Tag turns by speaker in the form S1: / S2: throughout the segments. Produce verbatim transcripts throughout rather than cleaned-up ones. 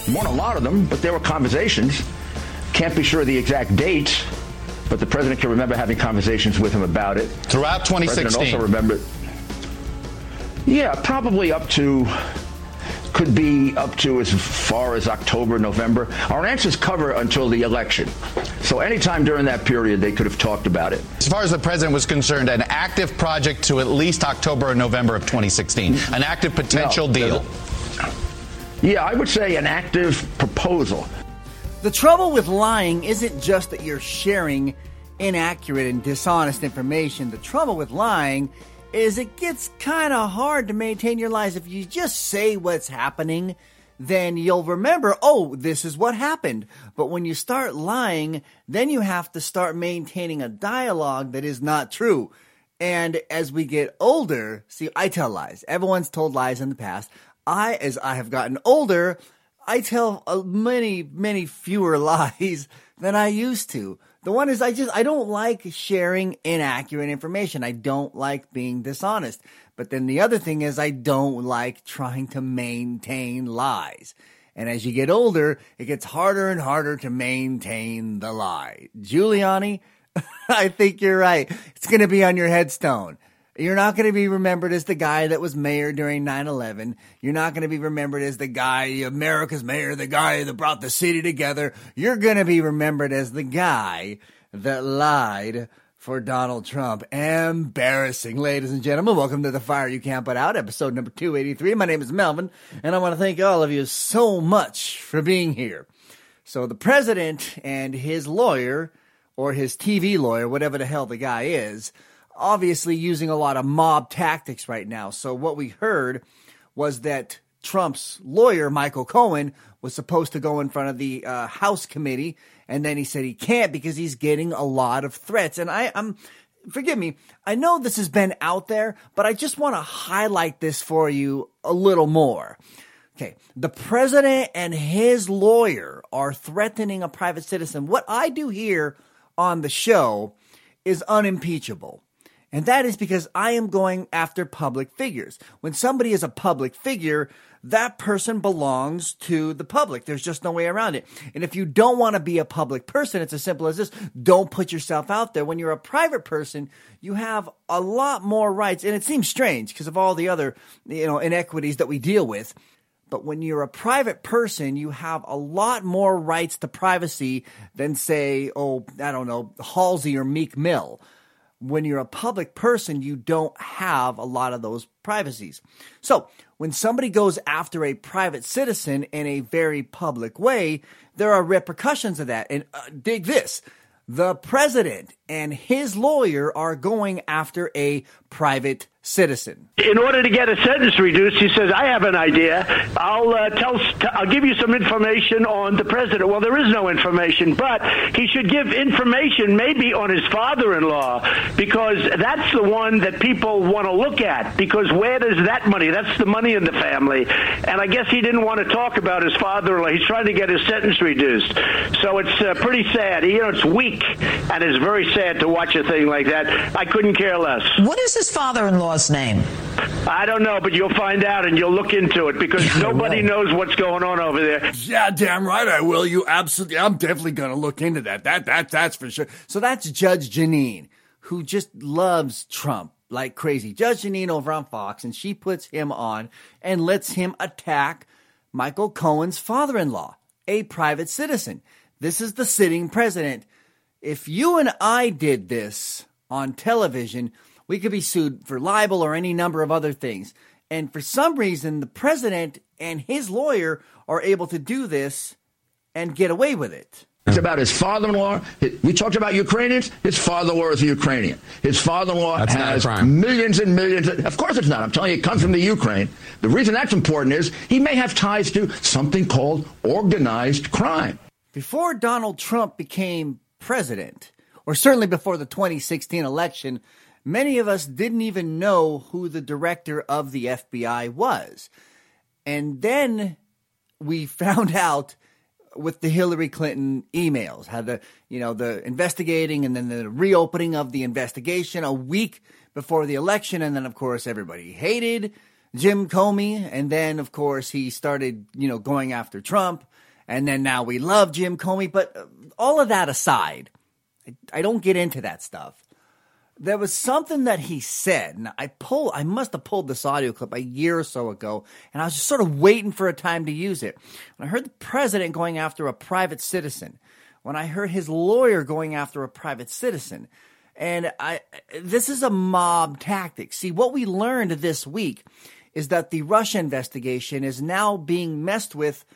S1: Weren't a lot of them, but there were conversations. Can't be sure of the exact dates, but the president can remember having conversations with him about it.
S2: Throughout twenty sixteen.
S1: The president also remembered. Yeah, probably up to, could be up to as far as October, November. Our answers cover until the election. So anytime during that period, they could have talked about it.
S2: As far as the president was concerned, an active project to at least October or November of twenty sixteen. An active potential no, deal.
S1: Yeah, I would say an active proposal.
S3: The trouble with lying isn't just that you're sharing inaccurate and dishonest information. The trouble with lying is it gets kind of hard to maintain your lies. If you just say what's happening, then you'll remember, oh, this is what happened. But when you start lying, then you have to start maintaining a dialogue that is not true. And as we get older, see, I tell lies. Everyone's told lies in the past. I, as I have gotten older, I tell uh, many, many fewer lies than I used to. The one is I just, I don't like sharing inaccurate information. I don't like being dishonest. But then the other thing is I don't like trying to maintain lies. And as you get older, it gets harder and harder to maintain the lie. Giuliani, I think you're right. It's going to be on your headstone. You're not going to be remembered as the guy that was mayor during nine eleven. You're not going to be remembered as the guy, America's mayor, the guy that brought the city together. You're going to be remembered as the guy that lied for Donald Trump. Embarrassing, ladies and gentlemen. Welcome to The Fire You Can't Put Out, episode number two eighty-three. My name is Melvin, and I want to thank all of you so much for being here. So the president and his lawyer, or his T V lawyer, whatever the hell the guy is, obviously using a lot of mob tactics right now. So what we heard was that Trump's lawyer, Michael Cohen, was supposed to go in front of the uh, House committee, and then he said he can't because he's getting a lot of threats. And I, I'm, forgive me, I know this has been out there, but I just want to highlight this for you a little more. Okay, the president and his lawyer are threatening a private citizen. What I do here on the show is unimpeachable. And that is because I am going after public figures. When somebody is a public figure, that person belongs to the public. There's just no way around it. And if you don't want to be a public person, it's as simple as this. Don't put yourself out there. When you're a private person, you have a lot more rights. And it seems strange because of all the other, you know, inequities that we deal with. But when you're a private person, you have a lot more rights to privacy than, say, oh, I don't know, Halsey or Meek Mill. When you're a public person, you don't have a lot of those privacies. So when somebody goes after a private citizen in a very public way, there are repercussions of that. And uh, dig this. The president and his lawyer are going after a private citizen.
S4: In order to get a sentence reduced, he says, I have an idea. I'll uh, tell, I'll give you some information on the president. Well, there is no information, but he should give information maybe on his father-in-law, because that's the one that people want to look at, because where does that money? That's the money in the family. And I guess he didn't want to talk about his father-in-law. He's trying to get his sentence reduced. So it's uh, pretty sad. You know, it's weak, and it's very sad to watch a thing like that. I couldn't care less.
S5: What is his father-in-law's name?
S4: I don't know, but you'll find out and you'll look into it, because yeah, nobody knows what's going on over there.
S3: Yeah, damn right I will. You absolutely, I'm definitely going to look into that. That, that, that's for sure. So that's Judge Jeanine, who just loves Trump like crazy. Judge Jeanine over on Fox, and she puts him on and lets him attack Michael Cohen's father-in-law, a private citizen. This is the sitting president. If you and I did this on television, we could be sued for libel or any number of other things. And for some reason, the president and his lawyer are able to do this and get away with it.
S1: It's about his father-in-law. We talked about Ukrainians. His father-in-law is a Ukrainian. His father-in-law
S6: That's
S1: has millions and millions. Of, of course it's not. I'm telling you, it comes from the Ukraine. The reason that's important is he may have ties to something called organized crime.
S3: Before Donald Trump became president, or certainly before the twenty sixteen election, many of us didn't even know who the director of the F B I was. And then we found out with the Hillary Clinton emails, how the, you know, the investigating and then the reopening of the investigation a week before the election. And then, of course, everybody hated Jim Comey, and then, of course, he started, you know, going after Trump, and then now we love Jim Comey. But all of that aside, I, I don't get into that stuff. There was something that he said, and I pull, I must have pulled this audio clip a year or so ago, and I was just sort of waiting for a time to use it. When I heard the president going after a private citizen, when I heard his lawyer going after a private citizen, and I, this is a mob tactic. See, what we learned this week is that the Russia investigation is now being messed with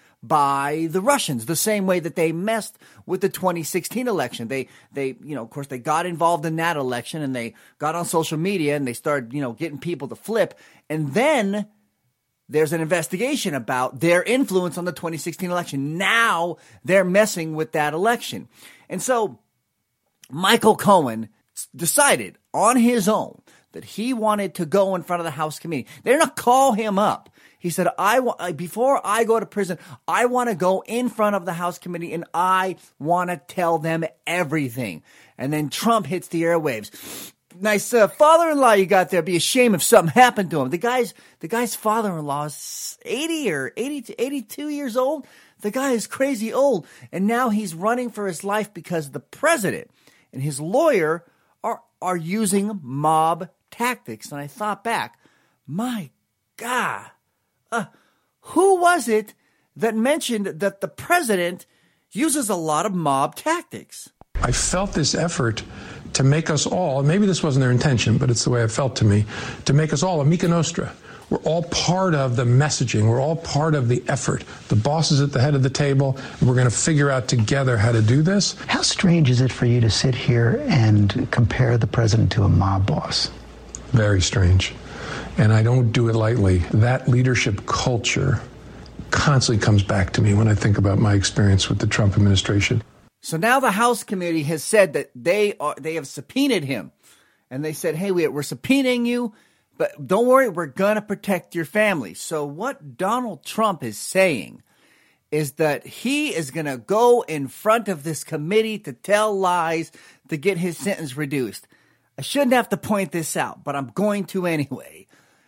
S3: by the Russians, the same way that they messed with the twenty sixteen election. They, they, you know, of course, they got involved in that election, and they got on social media, and they started, you know, getting people to flip. And then there's an investigation about their influence on the twenty sixteen election. Now they're messing with that election. And so Michael Cohen decided on his own that he wanted to go in front of the House committee. They're going to call him up. He said, I wa- before I go to prison, I want to go in front of the House committee and I want to tell them everything. And then Trump hits the airwaves. Nice uh, father-in-law you got there. Be a shame if something happened to him. The guy's the guy's father-in-law is eighty or eighty to eighty-two years old. The guy is crazy old. And now he's running for his life because the president and his lawyer are are using mob tactics. And I thought back, my God. Uh, who was it that mentioned that the president uses a lot of mob tactics?
S6: I felt this effort to make us all, and maybe this wasn't their intention, but it's the way it felt to me, to make us all Amica Nostra. We're all part of the messaging. We're all part of the effort. The boss is at the head of the table, and we're going to figure out together how to do this.
S7: How strange is it for you to sit here and compare the president to a mob boss?
S6: Very strange. And I don't do it lightly. That leadership culture constantly comes back to me when I think about my experience with the Trump administration.
S3: So now the House committee has said that they are they have subpoenaed him. And they said, hey, we're subpoenaing you, but don't worry, we're going to protect your family. So what Donald Trump is saying is that he is going to go in front of this committee to tell lies to get his sentence reduced. I shouldn't have to point this out, but I'm going to anyway.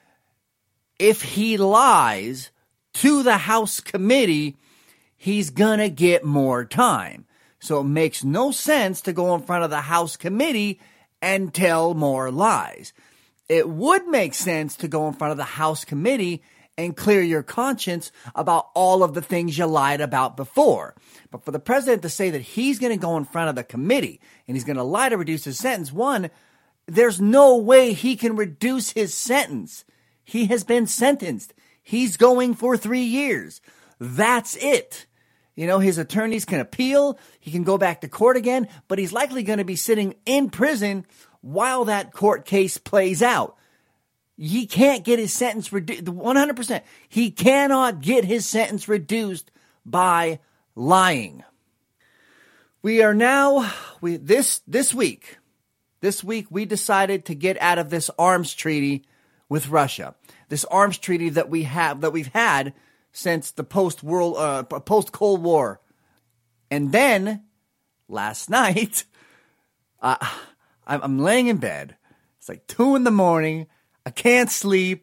S3: If he lies to the House committee, he's going to get more time. So it makes no sense to go in front of the House committee and tell more lies. It would make sense to go in front of the House committee and clear your conscience about all of the things you lied about before. But for the president to say that he's going to go in front of the committee and he's going to lie to reduce his sentence, one, there's no way he can reduce his sentence. He has been sentenced. He's going for three years. That's it. You know, his attorneys can appeal. He can go back to court again, but he's likely going to be sitting in prison while that court case plays out. He can't get his sentence reduced. one hundred percent. He cannot get his sentence reduced by lying. We are now, we this this week, this week we decided to get out of this arms treaty with Russia. This arms treaty that we have, that we've had since the post-world, uh, post-Cold War. And then, last night, uh, I'm laying in bed. It's like two in the morning. I can't sleep.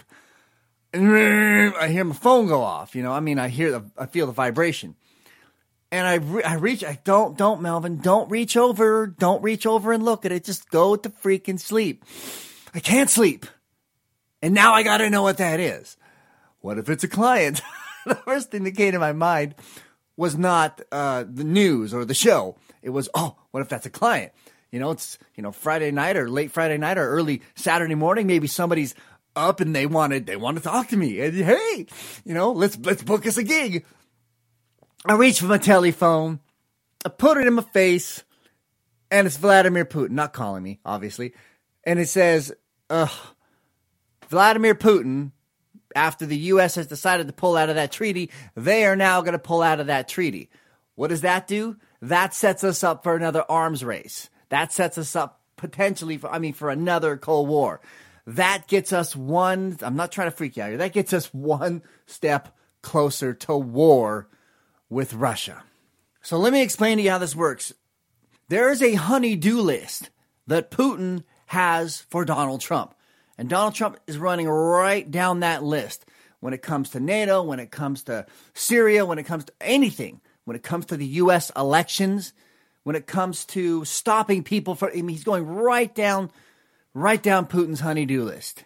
S3: I hear my phone go off. You know, I mean, I hear the, I feel the vibration. And I, re- I reach, I don't, don't, Melvin, don't reach over, don't reach over and look at it. Just go to freaking sleep. I can't sleep. And now I got to know what that is. What if it's a client? The first thing that came to my mind was not uh, the news or the show. It was, oh, what if that's a client? You know, it's, you know, Friday night or late Friday night or early Saturday morning. Maybe somebody's up and they wanted, they want to talk to me. And hey, you know, let's, let's book us a gig. I reach for my telephone. I put it in my face and it's Vladimir Putin, not calling me, obviously. And it says, ugh. Vladimir Putin, after the U S has decided to pull out of that treaty, they are now going to pull out of that treaty. What does that do? That sets us up for another arms race. That sets us up potentially for, I mean, for another Cold War. That gets us one, I'm not trying to freak you out here, that gets us one step closer to war with Russia. So let me explain to you how this works. There is a honey-do list that Putin has for Donald Trump. And Donald Trump is running right down that list when it comes to NATO, when it comes to Syria, when it comes to anything, when it comes to the U S elections, when it comes to stopping people from, I mean, he's going right down, right down Putin's honey-do list.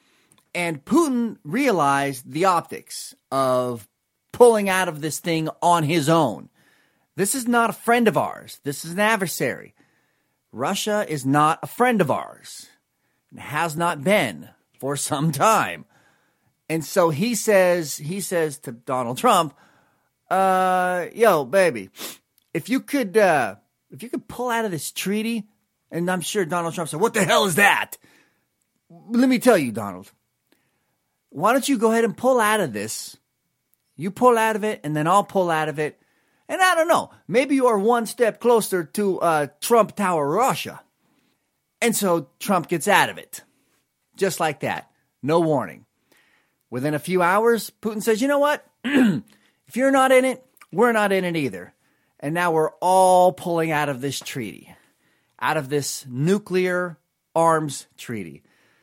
S3: And Putin realized the optics of pulling out of this thing on his own. This is not a friend of ours. This is an adversary. Russia is not a friend of ours. It has not been for some time. And so he says, he says to Donald Trump, uh, yo, baby, if you could, uh, if you could pull out of this treaty, and I'm sure Donald Trump said, what the hell is that? Let me tell you, Donald, why don't you go ahead and pull out of this? You pull out of it, and then I'll pull out of it. And I don't know, maybe you are one step closer to uh, Trump Tower Russia. And so Trump gets out of it. Just like that. No warning. Within a few hours, Putin says, you know what? If you're not in it, we're not in it either. And now we're all pulling out of this treaty. Out of this nuclear arms treaty.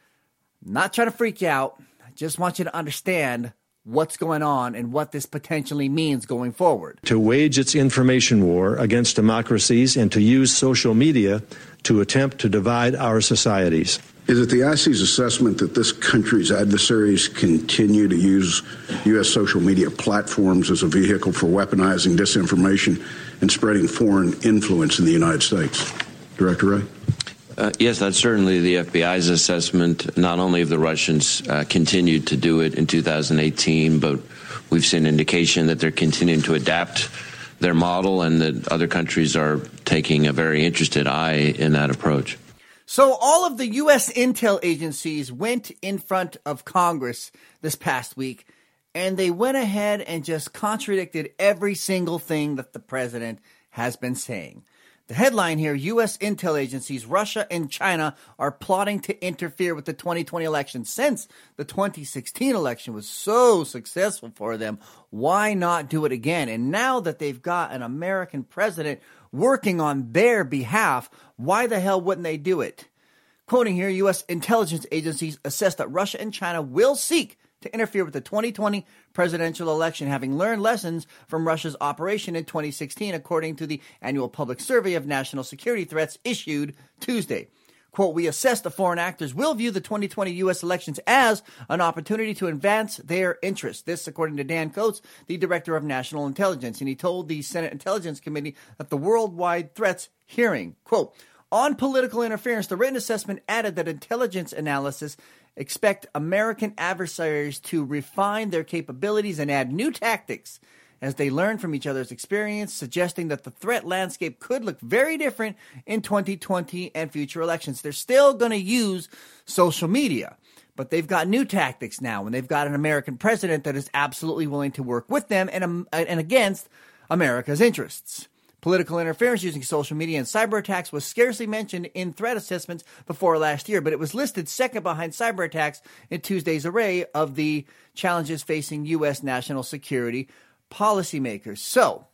S3: Not trying to freak you out. I just want you to understand what's going on and what this potentially means going forward.
S8: To wage its information war against democracies and to use social media to attempt to divide our societies.
S9: Is it the I C's assessment that this country's adversaries continue to use U S social media platforms as a vehicle for weaponizing disinformation and spreading foreign influence in the United States? Director Wray?
S10: Uh, yes, that's certainly the F B I's assessment. Not only have the Russians uh, continued to do it in two thousand eighteen, but we've seen indication that they're continuing to adapt their model and that other countries are taking a very interested eye in that approach.
S3: So all of the U S intel agencies went in front of Congress this past week, and they went ahead and just contradicted every single thing that the president has been saying. The headline here, U S intel agencies, Russia and China are plotting to interfere with the twenty twenty election. Since the twenty sixteen election was so successful for them, why not do it again? And now that they've got an American president working on their behalf, why the hell wouldn't they do it? Quoting here, U S intelligence agencies assess that Russia and China will seek to interfere with the twenty twenty presidential election, having learned lessons from Russia's operation in twenty sixteen, according to the annual public survey of national security threats issued Tuesday. Quote, we assess the foreign actors will view the twenty twenty U S elections as an opportunity to advance their interests. This, according to Dan Coats, the director of national intelligence. And he told the Senate Intelligence Committee at the Worldwide Threats hearing, quote, on political interference, the written assessment added that intelligence analysis expect American adversaries to refine their capabilities and add new tactics as they learn from each other's experience, suggesting that the threat landscape could look very different in twenty twenty and future elections. They're still going to use social media, but they've got new tactics now, and they've got an American president that is absolutely willing to work with them and, um, and against America's interests. Political interference using social media and cyber attacks was scarcely mentioned in threat assessments before last year, but it was listed second behind cyber attacks in Tuesday's array of the challenges facing U S national security policymakers. So,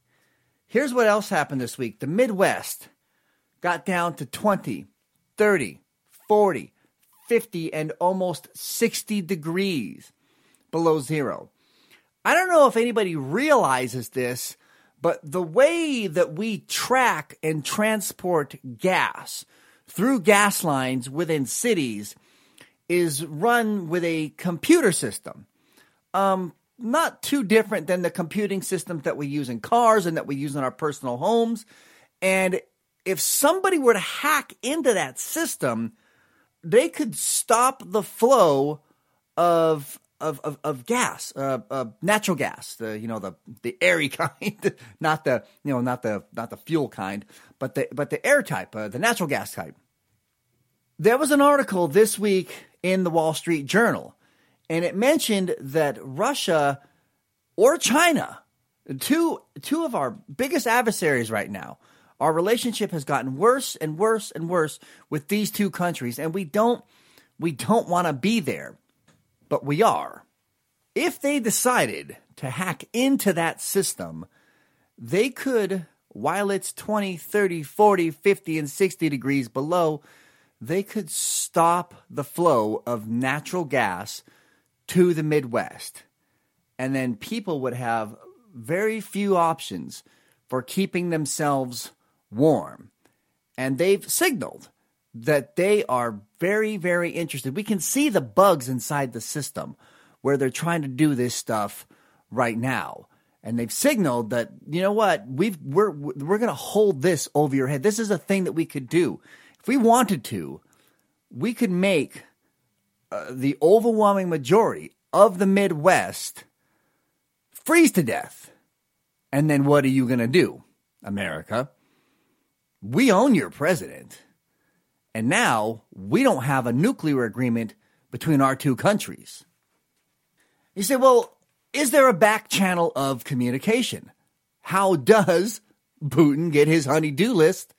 S3: here's what else happened this week. The Midwest got down to twenty, thirty, forty, fifty, and almost sixty degrees below zero. I don't know if anybody realizes this, but the way that we track and transport gas through gas lines within cities is run with a computer system. Um, not too different than the computing systems that we use in cars and that we use in our personal homes. And if somebody were to hack into that system, they could stop the flow of Of, of, of gas, uh, uh, natural gas, the you know the the airy kind, not the you know not the not the fuel kind, but the but the air type, uh, the natural gas type. There was an article this week in the Wall Street Journal, and it mentioned that Russia or China, two two of our biggest adversaries right now, our relationship has gotten worse and worse and worse with these two countries, and we don't we don't want to be there. But we are. If they decided to hack into that system, they could, while it's twenty, thirty, forty, fifty, and sixty degrees below, they could stop the flow of natural gas to the Midwest. And then people would have very few options for keeping themselves warm. And they've signaled that they are very, very interested. We can see the bugs inside the system where they're trying to do this stuff right now. And they've signaled that, you know what, we've, we're we're going to hold this over your head. This is a thing that we could do. If we wanted to, we could make uh, the overwhelming majority of the Midwest freeze to death. And then what are you going to do, America? We own your president. And now we don't have a nuclear agreement between our two countries. You say, well, is there a back channel of communication? How does Putin get his honey-do list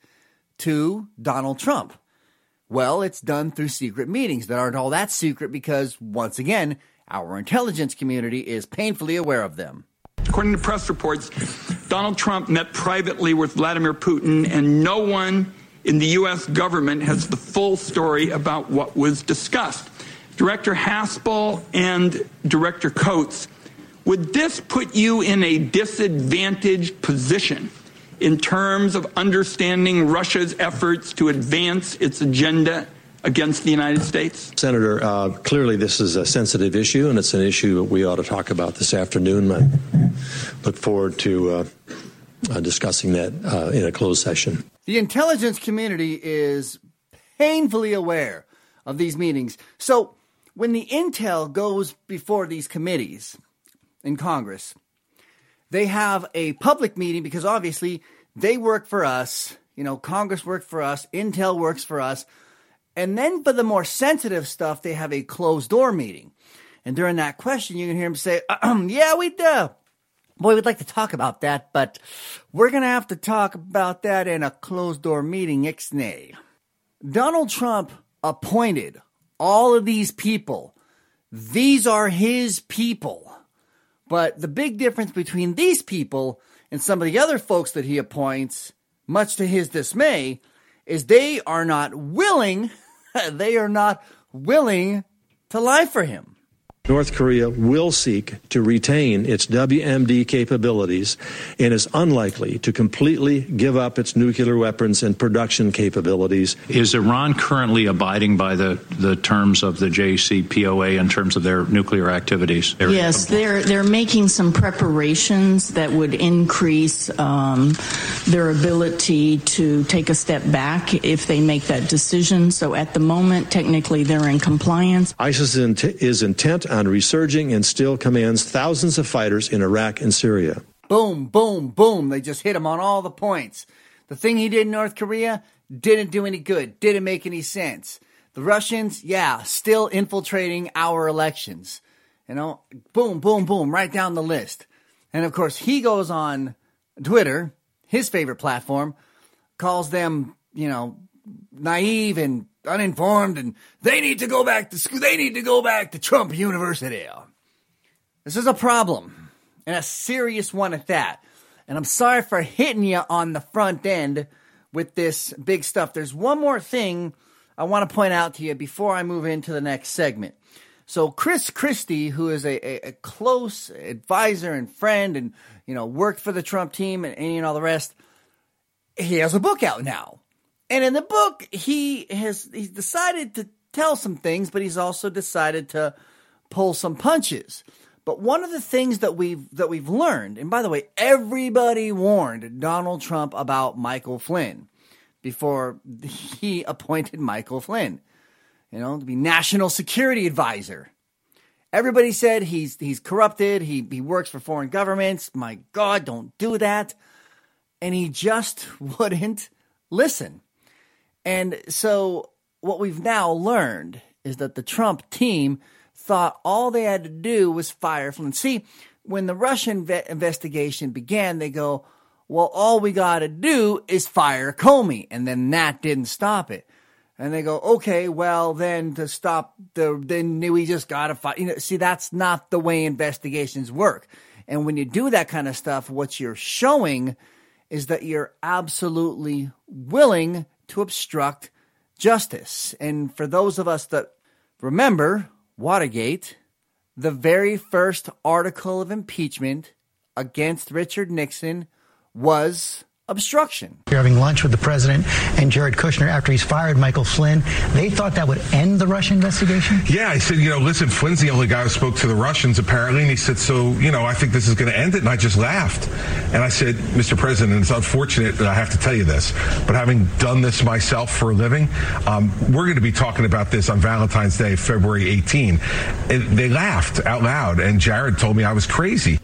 S3: to Donald Trump? Well, it's done through secret meetings that aren't all that secret because, once again, our intelligence community is painfully aware of them.
S11: According to press reports, Donald Trump met privately with Vladimir Putin, and no one in the U S government has the full story about what was discussed. Director Haspel and Director Coates, would this put you in a disadvantaged position in terms of understanding Russia's efforts to advance its agenda against the United States?
S8: Senator, uh, clearly this is a sensitive issue, and it's an issue that we ought to talk about this afternoon. I look forward to uh, uh, discussing that uh, in a closed session.
S3: The intelligence community is painfully aware of these meetings. So when the intel goes before these committees in Congress, they have a public meeting because obviously they work for us. You know, Congress works for us. Intel works for us. And then for the more sensitive stuff, they have a closed door meeting. And during that question, you can hear them say, yeah, we do. Boy, we'd like to talk about that, but we're going to have to talk about that in a closed door meeting, ixnay. Donald Trump appointed all of these people. These are his people. But the big difference between these people and some of the other folks that he appoints, much to his dismay, is they are not willing, they are not willing to lie for him.
S8: North Korea will seek to retain its W M D capabilities and is unlikely to completely give up its nuclear weapons and production capabilities.
S12: Is Iran currently abiding by the, the terms of the J C P O A in terms of their nuclear activities?
S5: Yes, they're they're making some preparations that would increase um, their ability to take a step back if they make that decision. So at the moment, technically, they're in compliance.
S8: ISIS is intent on resurging and still commands thousands of fighters in Iraq and Syria.
S3: Boom, boom, boom. They just hit him on all the points. The thing he did in North Korea didn't do any good, didn't make any sense. The Russians, yeah, still infiltrating our elections. You know, boom, boom, boom, right down the list. And of course, he goes on Twitter, his favorite platform, calls them, you know, naive and uninformed, and they need to go back to school. They need to go back to Trump University. This is a problem, and a serious one at that. And I'm sorry for hitting you on the front end with this big stuff. There's one more thing I want to point out to you before I move into the next segment. So Chris Christie, who is a, a, a close advisor and friend and, you know, worked for the Trump team and, and you know, all the rest, he has a book out now. And in the book, he has he's decided to tell some things, but he's also decided to pull some punches. But one of the things that we've that we've learned, and by the way, everybody warned Donald Trump about Michael Flynn before he appointed Michael Flynn, you know, to be national security advisor. Everybody said he's he's corrupted. He he works for foreign governments. My God, don't do that. And he just wouldn't listen. And so what we've now learned is that the Trump team thought all they had to do was fire Flynn. See, when the Russian ve- investigation began, they go, well, all we got to do is fire Comey. And then that didn't stop it. And they go, okay, well, then to stop the, then we just got to fire. You know, see, that's not the way investigations work. And when you do that kind of stuff, what you're showing is that you're absolutely willing to obstruct justice. And for those of us that remember Watergate, the very first article of impeachment against Richard Nixon was obstruction.
S7: You're having lunch with the president and Jared Kushner after he's fired Michael Flynn. They thought that would end the Russia investigation?
S13: Yeah, I said, you know, listen, Flynn's the only guy who spoke to the Russians, apparently. And he said, so, you know, I think this is going to end it. And I just laughed. And I said, Mister President, it's unfortunate that I have to tell you this, but having done this myself for a living, um, we're going to be talking about this on Valentine's Day, February eighteenth. And they laughed out loud. And Jared told me I was crazy.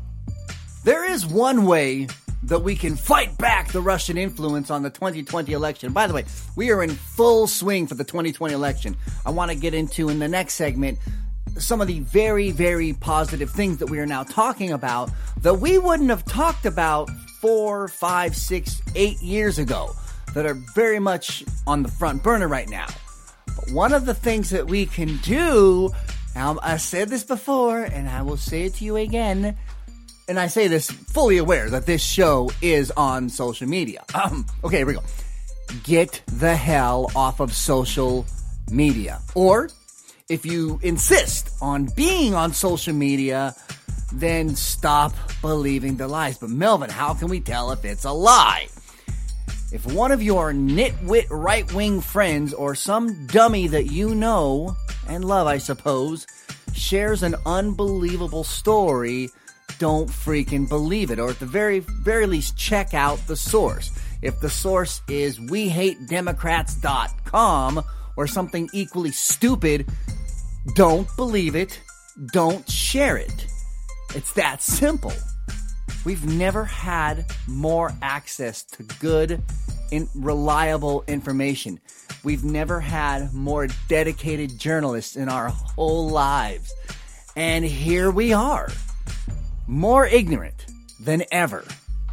S3: There is one way that we can fight back the Russian influence on the twenty twenty election. By the way, we are in full swing for the twenty twenty election. I want to get into, in the next segment, some of the very, very positive things that we are now talking about that we wouldn't have talked about four, five, six, eight years ago, that are very much on the front burner right now. But one of the things that we can do, now I said this before, and I will say it to you again, and I say this fully aware that this show is on social media. Um, okay, here we go. Get the hell off of social media. Or, if you insist on being on social media, then stop believing the lies. But Melvin, how can we tell if it's a lie? If one of your nitwit right-wing friends or some dummy that you know and love, I suppose, shares an unbelievable story, don't freaking believe it, or at the very, very least, check out the source. If the source is we hate democrats dot com or something equally stupid, don't believe it, don't share it. It's that simple. We've never had more access to good and reliable information. We've never had more dedicated journalists in our whole lives. And here we are. More ignorant than ever.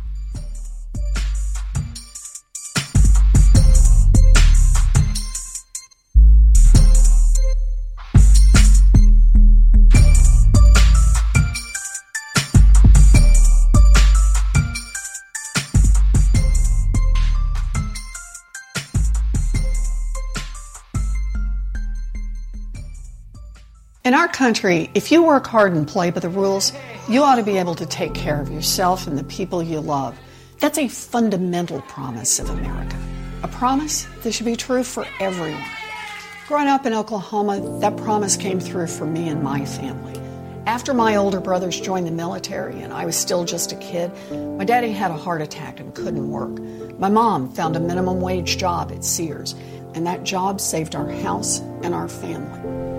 S14: In our country, if you work hard and play by the rules, you ought to be able to take care of yourself and the people you love. That's a fundamental promise of America. A promise that should be true for everyone. Growing up in Oklahoma, that promise came through for me and my family. After my older brothers joined the military and I was still just a kid, my daddy had a heart attack and couldn't work. My mom found a minimum wage job at Sears, and that job saved our house and our family.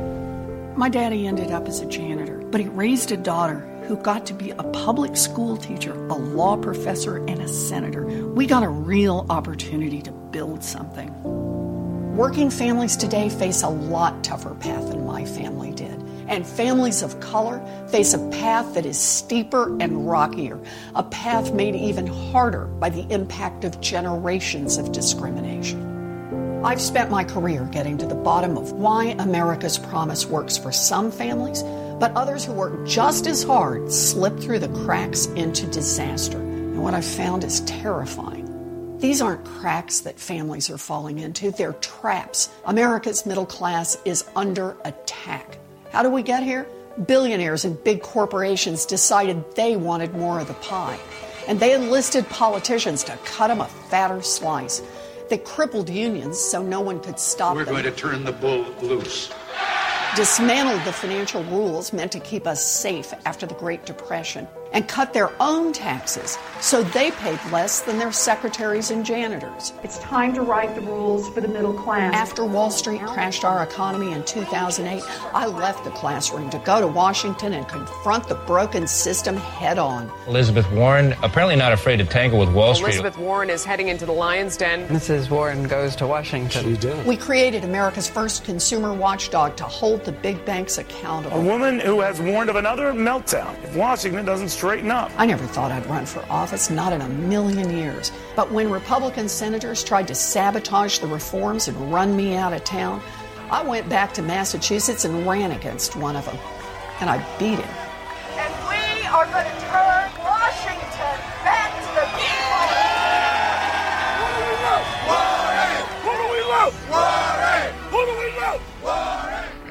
S14: My daddy ended up as a janitor, but he raised a daughter who got to be a public school teacher, a law professor, and a senator. We got a real opportunity to build something. Working families today face a lot tougher path than my family did. And families of color face a path that is steeper and rockier, a path made even harder by the impact of generations of discrimination. I've spent my career getting to the bottom of why America's promise works for some families, but others who work just as hard slip through the cracks into disaster. And what I've found is terrifying. These aren't cracks that families are falling into, they're traps. America's middle class is under attack. How do we get here? Billionaires and big corporations decided they wanted more of the pie, and they enlisted politicians to cut them a fatter slice. They crippled unions so no one could stop
S15: We're
S14: them.
S15: We're going to turn the bull loose.
S14: Dismantled the financial rules meant to keep us safe after the Great Depression, and cut their own taxes so they paid less than their secretaries and janitors.
S16: It's time to write the rules for the middle class.
S14: After Wall Street crashed our economy in two thousand eight, I left the classroom to go to Washington and confront the broken system head on.
S17: Elizabeth Warren, apparently not afraid to tangle with Wall Street.
S18: Elizabeth Warren is heading into the Lion's Den.
S19: Missus Warren goes to Washington.
S8: She did.
S14: We created America's first consumer watchdog to hold the big banks accountable.
S20: A woman who has warned of another meltdown if Washington doesn't straighten up.
S14: I never thought I'd run for office, not in a million years. But when Republican senators tried to sabotage the reforms and run me out of town, I went back to Massachusetts and ran against one of them. And I beat him.
S16: And we are going to turn Washington back to the people.
S20: What do we love? What do we love?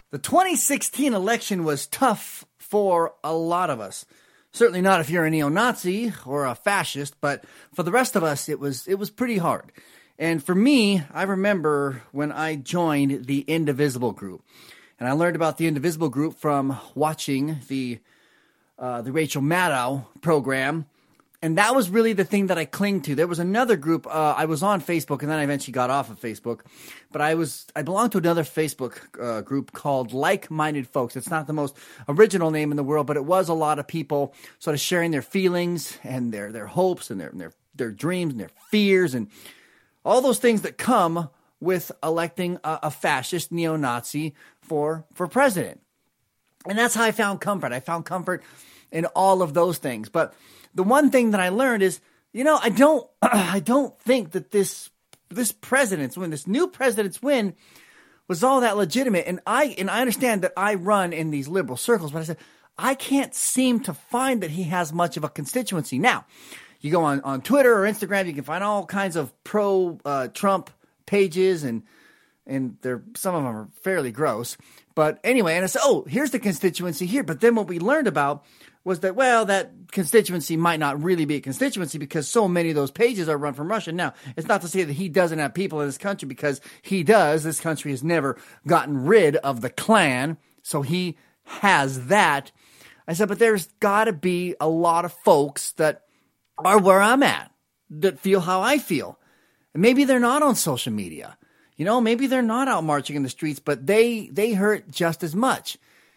S3: The twenty sixteen election was tough for a lot of us. Certainly not if you're a neo-Nazi or a fascist, but for the rest of us, it was it was pretty hard. And for me, I remember when I joined the Indivisible group. And I learned about the Indivisible group from watching the uh, the Rachel Maddow program. And that was really the thing that I cling to. There was another group. Uh, I was on Facebook, and then I eventually got off of Facebook. But I was I belonged to another Facebook uh, group called Like-Minded Folks. It's not the most original name in the world, but it was a lot of people sort of sharing their feelings and their their hopes and their their their dreams and their fears and all those things that come with electing a, a fascist neo-Nazi for for president. And that's how I found comfort. I found comfort in all of those things. But the one thing that I learned is, you know, I don't, I don't think that this, this president's win, this new president's win, was all that legitimate. And I, and I understand that I run in these liberal circles, but I said I can't seem to find that he has much of a constituency. Now, you go on on Twitter or Instagram, you can find all kinds of pro uh, Trump pages, and and they're some of them are fairly gross. But anyway, and I said, oh, here's the constituency here. But then what we learned about was that, well, that constituency might not really be a constituency because so many of those pages are run from Russia. Now, it's not to say that he doesn't have people in this country, because he does. This country has never gotten rid of the Klan, so he has that. I said, but there's got to be a lot of folks that are where I'm at, that feel how I feel. And maybe they're not on social media. You know, maybe they're not out marching in the streets, but they, they hurt just as much.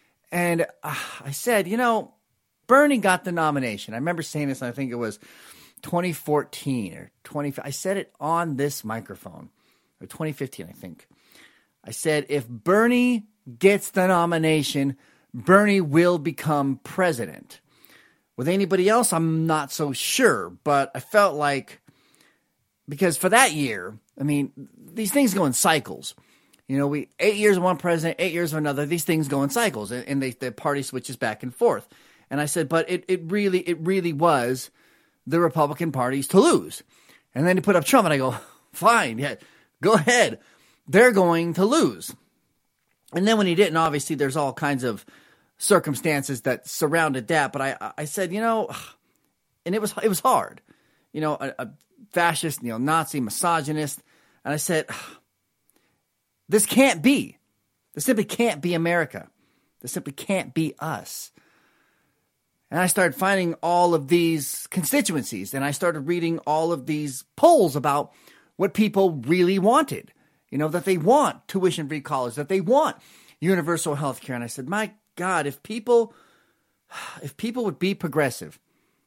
S3: And uh, I said, you know, Bernie got the nomination. I remember saying this, and I think it was twenty fourteen or twenty. I said it on this microphone, or twenty fifteen, I think. I said, if Bernie gets the nomination, Bernie will become president. With anybody else, I'm not so sure, but I felt like, because for that year, I mean, these things go in cycles. You know, we eight years of one president, eight years of another. These things go in cycles, and, and they, the party switches back and forth. And I said, but it, it really, it really was the Republican party's to lose. And then he put up Trump, and I go, fine, yeah, go ahead. They're going to lose. And then when he didn't, obviously there's all kinds of circumstances that surrounded that. But I, I said, you know, and it was, it was hard, you know, a, a fascist, you know, Nazi, misogynist. And I said, this can't be, this simply can't be America. This simply can't be us. And I started finding all of these constituencies, and I started reading all of these polls about what people really wanted. You know, that they want tuition-free college, that they want universal health care. And I said, my God, if people, if people would be progressive,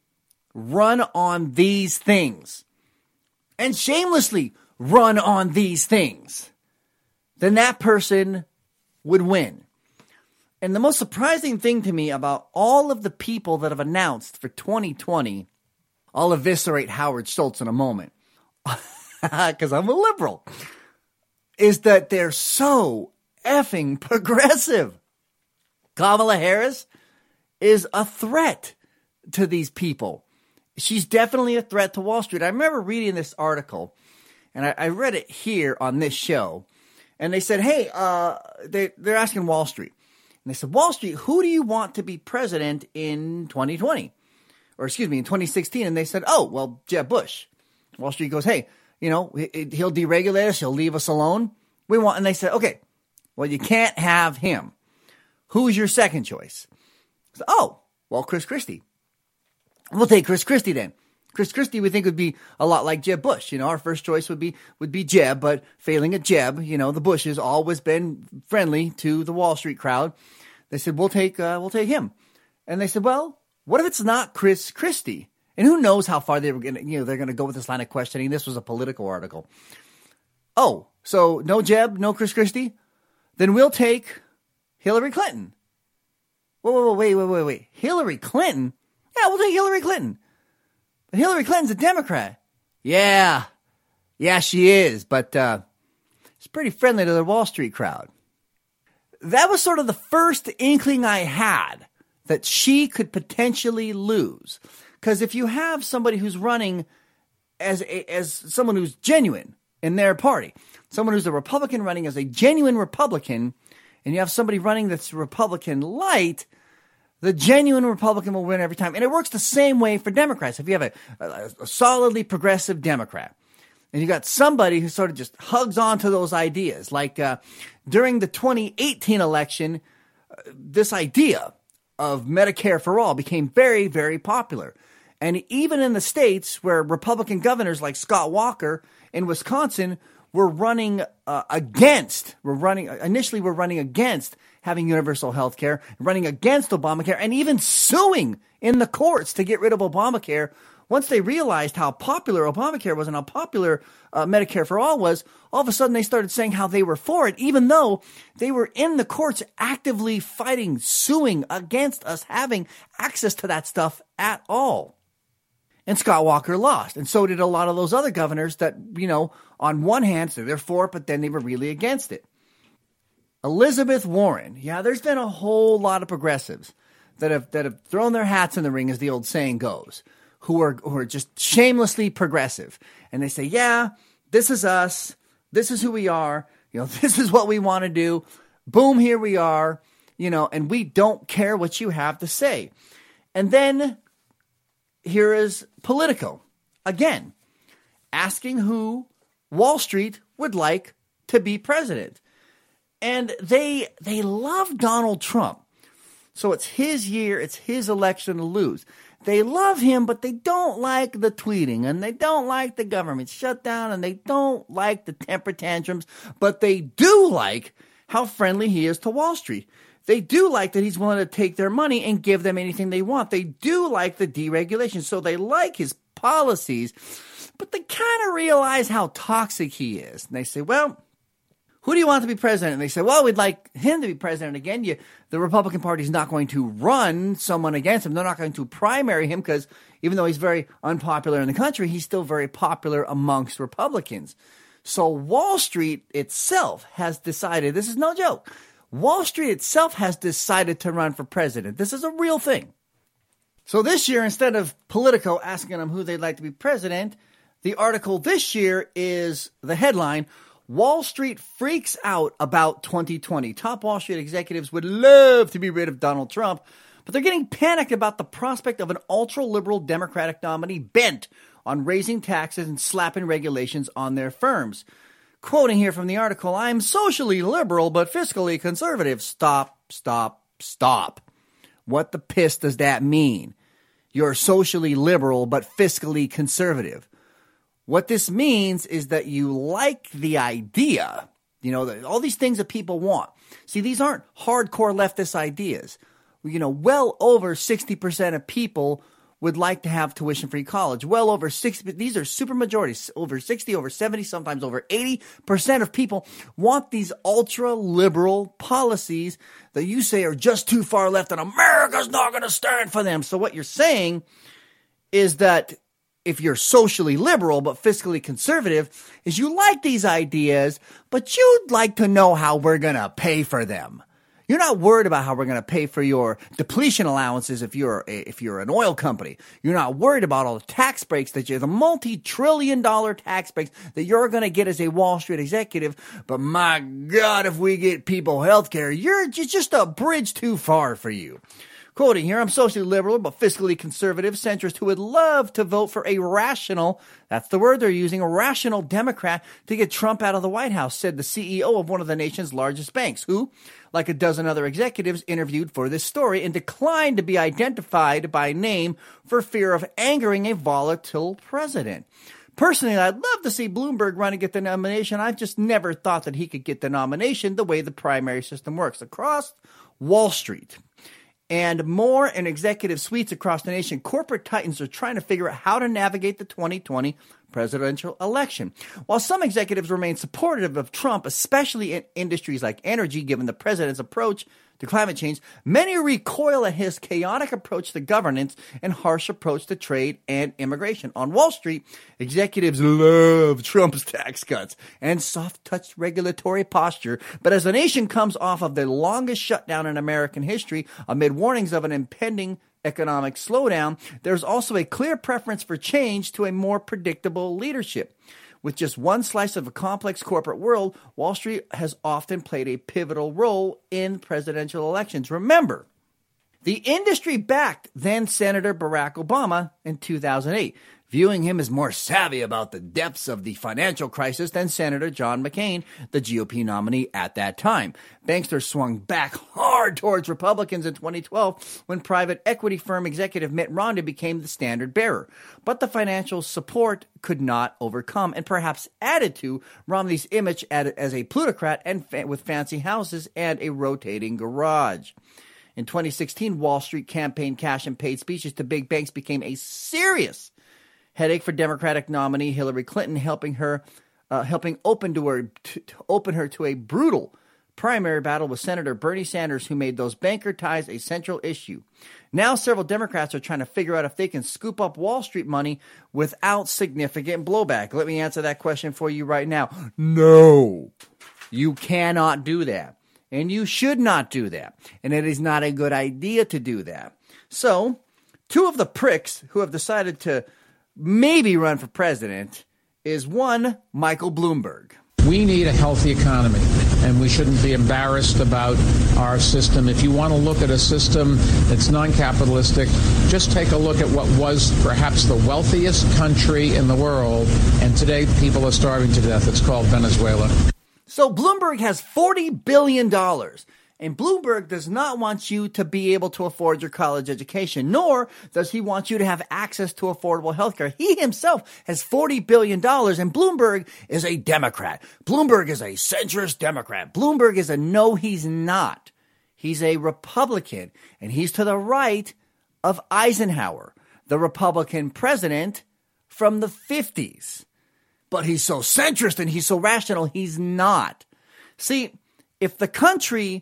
S3: run on these things, and shamelessly run on these things, then that person would win. And the most surprising thing to me about all of the people that have announced for twenty twenty, I'll eviscerate Howard Schultz in a moment, because I'm a liberal, is that they're so effing progressive. Kamala Harris is a threat to these people. She's definitely a threat to Wall Street. I remember reading this article, and I, I read it here on this show, and they said, hey, uh, they, they're asking Wall Street. And they said, Wall Street, who do you want to be president in twenty twenty? Or excuse me, in twenty sixteen. And they said, oh, well, Jeb Bush. Wall Street goes, hey, you know, he'll deregulate us. He'll leave us alone. We want, and they said, okay, well, you can't have him. Who's your second choice? Said, oh, well, Chris Christie. We'll take Chris Christie then. Chris Christie, we think, would be a lot like Jeb Bush. You know, our first choice would be would be Jeb, but failing at Jeb, you know, the Bush has always been friendly to the Wall Street crowd. They said, we'll take uh, we'll take him. And they said, well, what if it's not Chris Christie? And who knows how far they were going to, you know, they're going to go with this line of questioning. This was a Politico article. Oh, so no Jeb, no Chris Christie? Then we'll take Hillary Clinton. Whoa, whoa, whoa, wait, wait, wait, wait. Hillary Clinton? Yeah, we'll take Hillary Clinton. But Hillary Clinton's a Democrat. Yeah. Yeah, she is. But uh, she's pretty friendly to the Wall Street crowd. That was sort of the first inkling I had that she could potentially lose. Because if you have somebody who's running as a, as someone who's genuine in their party, someone who's a Republican running as a genuine Republican and you have somebody running that's Republican light, the genuine Republican will win every time. And it works the same way for Democrats. If you have a, a, a solidly progressive Democrat, and you got somebody who sort of just hugs on to those ideas, like uh, during the twenty eighteen election, uh, this idea of Medicare for all became very, very popular. And even in the states where Republican governors like Scott Walker in Wisconsin were running uh, against, were running initially were running against having universal health care, running against Obamacare, and even suing in the courts to get rid of Obamacare. Once they realized how popular Obamacare was and how popular uh, Medicare for All was, all of a sudden they started saying how they were for it, even though they were in the courts actively fighting, suing against us having access to that stuff at all. And Scott Walker lost. And so did a lot of those other governors that, you know, on one hand, so they're for it, but then they were really against it. Elizabeth Warren. Yeah, there's been a whole lot of progressives that have that have thrown their hats in the ring, as the old saying goes, who are who are just shamelessly progressive. And they say, yeah, this is us. This is who we are. You know, this is what we want to do. Boom, here we are. You know, and we don't care what you have to say. And then here is Politico, again, asking who Wall Street would like to be president. And they they love Donald Trump. So it's his year, it's his election to lose. They love him, but they don't like the tweeting, and they don't like the government shutdown, and they don't like the temper tantrums, but they do like how friendly he is to Wall Street. They do like that he's willing to take their money and give them anything they want. They do like the deregulation, so they like his policies, but they kind of realize how toxic he is. And they say, well, who do you want to be president? And they say, well, we'd like him to be president again. You, the Republican Party is not going to run someone against him. They're not going to primary him because even though he's very unpopular in the country, he's still very popular amongst Republicans. So Wall Street itself has decided, this is no joke, Wall Street itself has decided to run for president. This is a real thing. So this year, instead of Politico asking them who they'd like to be president, the article this year is the headline, Wall Street freaks out about twenty twenty. Top Wall Street executives would love to be rid of Donald Trump, but they're getting panicked about the prospect of an ultra-liberal Democratic nominee bent on raising taxes and slapping regulations on their firms. Quoting here from the article, I'm socially liberal but fiscally conservative. Stop, stop, stop. What the piss does that mean? You're socially liberal but fiscally conservative. What this means is that you like the idea, you know, that all these things that people want. See, these aren't hardcore leftist ideas. You know, well over sixty percent of people would like to have tuition-free college. Well over sixty, these are super majorities, over sixty, over seventy, sometimes over eighty percent of people want these ultra-liberal policies that you say are just too far left and America's not going to stand for them. So what you're saying is that if you're socially liberal but fiscally conservative, is you like these ideas, but you'd like to know how we're going to pay for them. You're not worried about how we're going to pay for your depletion allowances if you're a, if you're an oil company. You're not worried about all the tax breaks that you're the multi-trillion dollar tax breaks that you're going to get as a Wall Street executive. But my God, if we get people health care, you're just a bridge too far for you. Quoting here, I'm socially liberal but fiscally conservative centrist who would love to vote for a rational, that's the word they're using, a rational Democrat to get Trump out of the White House, said the C E O of one of the nation's largest banks, who, like a dozen other executives, interviewed for this story and declined to be identified by name for fear of angering a volatile president. Personally, I'd love to see Bloomberg run and get the nomination. I've just never thought that he could get the nomination the way the primary system works across Wall Street. And more in executive suites across the nation, corporate titans are trying to figure out how to navigate the twenty twenty presidential election. While some executives remain supportive of Trump, especially in industries like energy, given the president's approach to climate change, many recoil at his chaotic approach to governance and harsh approach to trade and immigration. On Wall Street, executives love Trump's tax cuts and soft-touch regulatory posture, but as the nation comes off of the longest shutdown in American history, amid warnings of an impending economic slowdown, there's also a clear preference for change to a more predictable leadership. With just one slice of a complex corporate world, Wall Street has often played a pivotal role in presidential elections. Remember, the industry backed then-Senator Barack Obama in two thousand eight, viewing him as more savvy about the depths of the financial crisis than Senator John McCain, the G O P nominee at that time. Banksters swung back hard towards Republicans in twenty twelve when private equity firm executive Mitt Romney became the standard bearer. But the financial support could not overcome and perhaps added to Romney's image as a plutocrat and fa- with fancy houses and a rotating garage. In twenty sixteen, Wall Street campaign cash and paid speeches to big banks became a serious headache for Democratic nominee Hillary Clinton, helping her, uh, helping open to her to, to open her to a brutal primary battle with Senator Bernie Sanders, who made those banker ties a central issue. Now, several Democrats are trying to figure out if they can scoop up Wall Street money without significant blowback. Let me answer that question for you right now. No, you cannot do that, and you should not do that, and it is not a good idea to do that. So, two of the pricks who have decided to maybe run for president is one, Michael Bloomberg.
S21: We need a healthy economy, and we shouldn't be embarrassed about our system. If you want to look at a system that's non-capitalistic, just take a look at what was perhaps the wealthiest country in the world, and today people are starving to death. It's called Venezuela.
S3: So Bloomberg has forty billion dollars. And Bloomberg does not want you to be able to afford your college education, nor does he want you to have access to affordable health care. He himself has forty billion dollars, and Bloomberg is a Democrat. Bloomberg is a centrist Democrat. Bloomberg is a no, he's not. He's a Republican, and he's to the right of Eisenhower, the Republican president from the fifties. But he's so centrist and he's so rational, he's not. See, if the country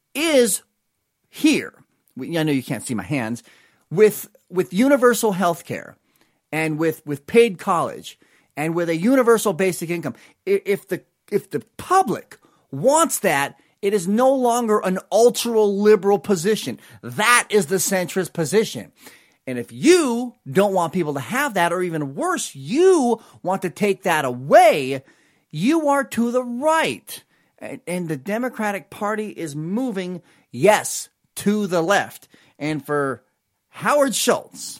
S3: is here, I know you can't see my hands, with with universal health care and with, with paid college and with a universal basic income, if the if the public wants that, it is no longer an ultra-liberal position. That is the centrist position. And if you don't want people to have that, or even worse, you want to take that away, you are to the right. And the Democratic Party is moving, yes, to the left. And for Howard Schultz,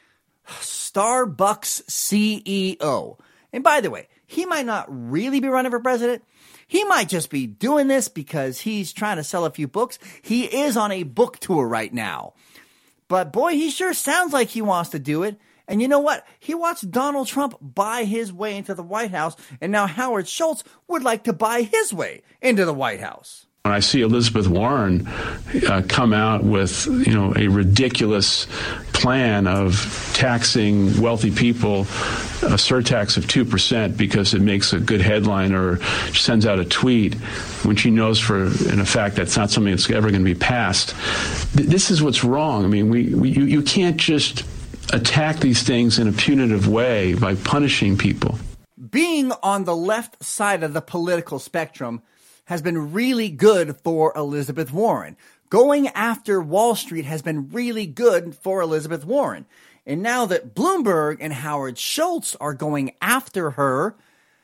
S3: Starbucks C E O, and by the way, he might not really be running for president. He might just be doing this because he's trying to sell a few books. He is on a book tour right now. But boy, he sure sounds like he wants to do it. And you know what? He watched Donald Trump buy his way into the White House, and now Howard Schultz would like to buy his way into the White House.
S22: When I see Elizabeth Warren uh, come out with, you know, a ridiculous plan of taxing wealthy people, a surtax of two percent because it makes a good headline, or she sends out a tweet when she knows for in a fact that's not something that's ever going to be passed. Th- this is what's wrong. I mean, we, we you, you can't just attack these things in a punitive way by punishing people.
S3: Being on the left side of the political spectrum has been really good for Elizabeth Warren. Going after Wall Street has been really good for Elizabeth Warren. And now that Bloomberg and Howard Schultz are going after her,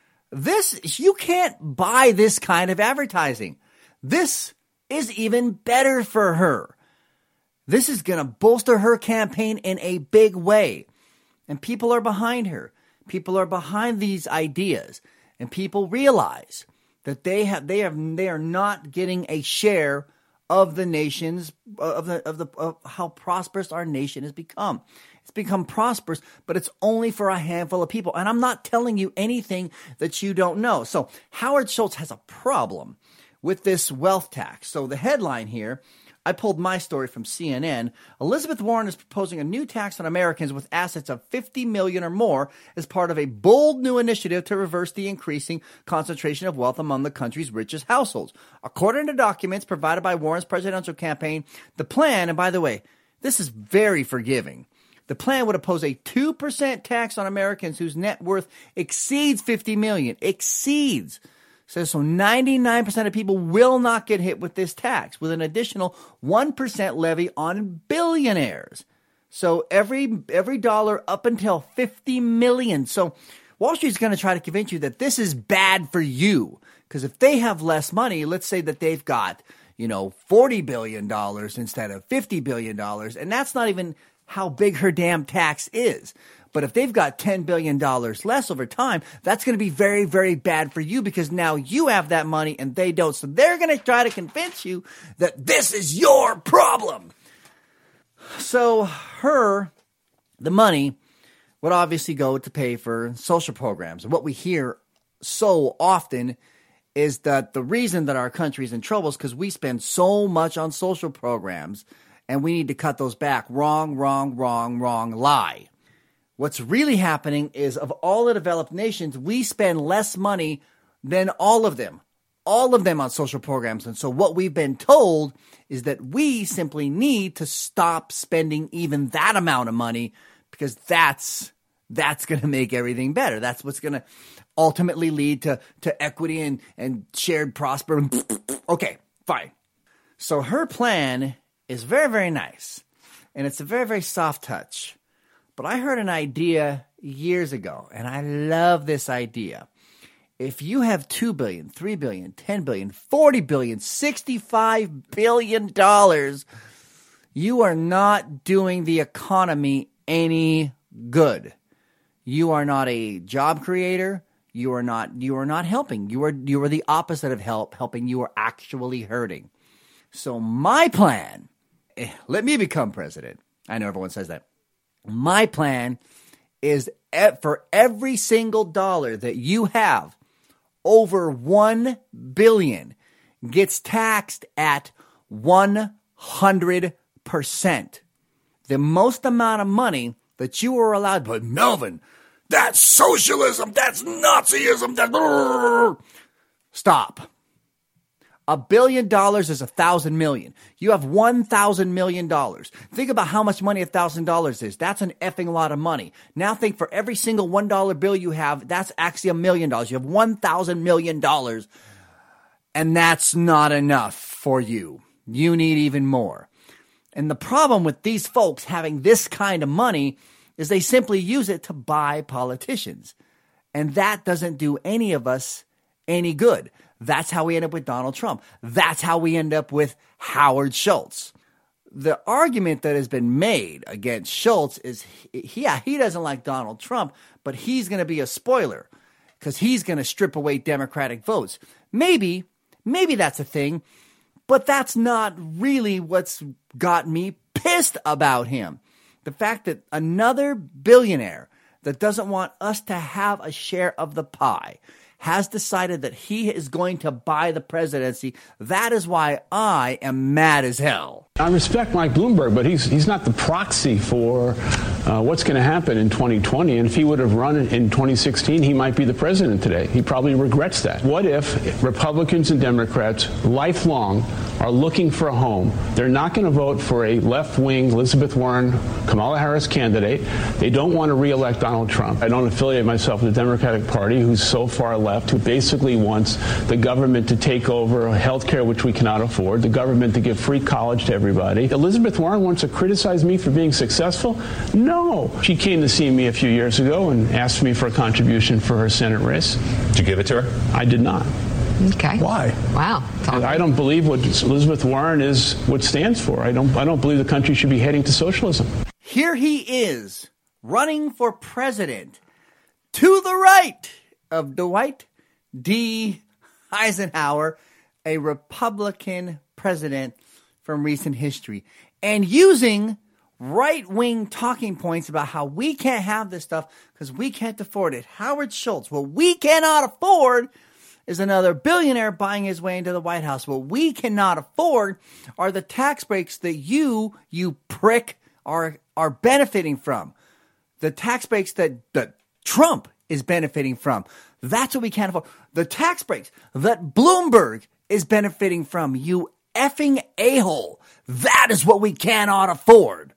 S3: this, you can't buy this kind of advertising. This is even better for her. This is going to bolster her campaign in a big way. And people are behind her. People are behind these ideas. And people realize that they have they have they are not getting a share of the nation's of the of the of how prosperous our nation has become. It's become prosperous, but it's only for a handful of people. And I'm not telling you anything that you don't know. So Howard Schultz has a problem with this wealth tax. So the headline here, I pulled my story from C N N. Elizabeth Warren is proposing a new tax on Americans with assets of fifty million dollars or more as part of a bold new initiative to reverse the increasing concentration of wealth among the country's richest households. According to documents provided by Warren's presidential campaign, the plan, and by the way, this is very forgiving, the plan would impose a two percent tax on Americans whose net worth exceeds fifty million dollars. Exceeds. Says so ninety-nine percent of people will not get hit with this tax, with an additional one percent levy on billionaires. So every every dollar up until fifty million. So Wall Street's going to try to convince you that this is bad for you. Because if they have less money, let's say that they've got, you know, forty billion dollars instead of fifty billion dollars, and that's not even how big her damn tax is. But if they've got ten billion dollars less over time, that's going to be very, very bad for you because now you have that money and they don't. So they're going to try to convince you that this is your problem. So her, the money, would obviously go to pay for social programs. And what we hear so often is that the reason that our country is in trouble is because we spend so much on social programs and we need to cut those back. Wrong, wrong, wrong, wrong, lie. What's really happening is of all the developed nations, we spend less money than all of them. All of them on social programs. And so what we've been told is that we simply need to stop spending even that amount of money because that's that's going to make everything better. That's what's going to ultimately lead to, to equity and, and shared prosperity. Okay, fine. So her plan is very, very nice. And it's a very, very soft touch. But I heard an idea years ago, and I love this idea. If you have two billion dollars, three billion dollars, ten billion dollars, forty billion dollars, sixty-five billion dollars, you are not doing the economy any good. You are not a job creator. You are not, you are not helping. You are, you are the opposite of help, helping. You are actually hurting. So my plan, let me become president. I know everyone says that. My plan is for every single dollar that you have over one billion dollars gets taxed at one hundred percent. The most amount of money that you are allowed, but Melvin, that's socialism, that's Nazism, that's... Stop. A billion dollars is a thousand million. You have one thousand million dollars. Think about how much money a thousand dollars is. That's an effing lot of money. Now think for every single one dollar bill you have, that's actually a million dollars. You have one thousand million dollars, and that's not enough for you. You need even more. And the problem with these folks having this kind of money is they simply use it to buy politicians. And that doesn't do any of us any good. That's how we end up with Donald Trump. That's how we end up with Howard Schultz. The argument that has been made against Schultz is, yeah, he doesn't like Donald Trump, but he's going to be a spoiler because he's going to strip away Democratic votes. Maybe, maybe that's a thing, but that's not really what's got me pissed about him. The fact that another billionaire that doesn't want us to have a share of the pie has decided that he is going to buy the presidency. That is why I am mad as hell.
S22: I respect Mike Bloomberg, but he's he's not the proxy for uh, what's going to happen in twenty twenty. And if he would have run in twenty sixteen, he might be the president today. He probably regrets that. What if Republicans and Democrats, lifelong, are looking for a home? They're not going to vote for a left-wing Elizabeth Warren, Kamala Harris candidate. They don't want to re-elect Donald Trump. I don't affiliate myself with the Democratic Party, who's so far left, who basically wants the government to take over health care, which we cannot afford, the government to give free college to everybody. Elizabeth Warren wants to criticize me for being successful? No. She came to see me a few years ago and asked me for a contribution for her Senate race.
S2: Did you give it to her?
S22: I did not.
S2: Okay.
S22: Why?
S2: Wow.
S22: I don't believe what Elizabeth Warren is what stands for. I don't I don't believe the country should be heading to socialism.
S3: Here he is running for president to the right of Dwight D. Eisenhower, a Republican president from recent history, and using right-wing talking points about how we can't have this stuff because we can't afford it. Howard Schultz, what we cannot afford is another billionaire buying his way into the White House. What we cannot afford are the tax breaks that you, you prick, are are benefiting from. The tax breaks that, that Trump is benefiting from. That's what we can't afford. The tax breaks that Bloomberg is benefiting from. You effing a-hole. That is what we cannot afford.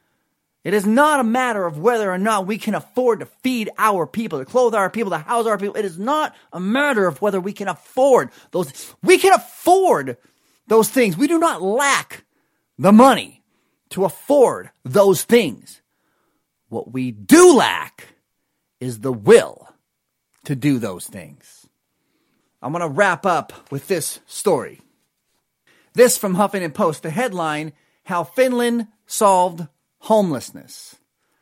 S3: It is not a matter of whether or not we can afford to feed our people, to clothe our people, to house our people. It is not a matter of whether we can afford those. We can afford those things. We do not lack the money to afford those things. What we do lack is the will to do those things. I'm going to wrap up with this story. This from Huffington Post, the headline, How Finland Solved Homelessness.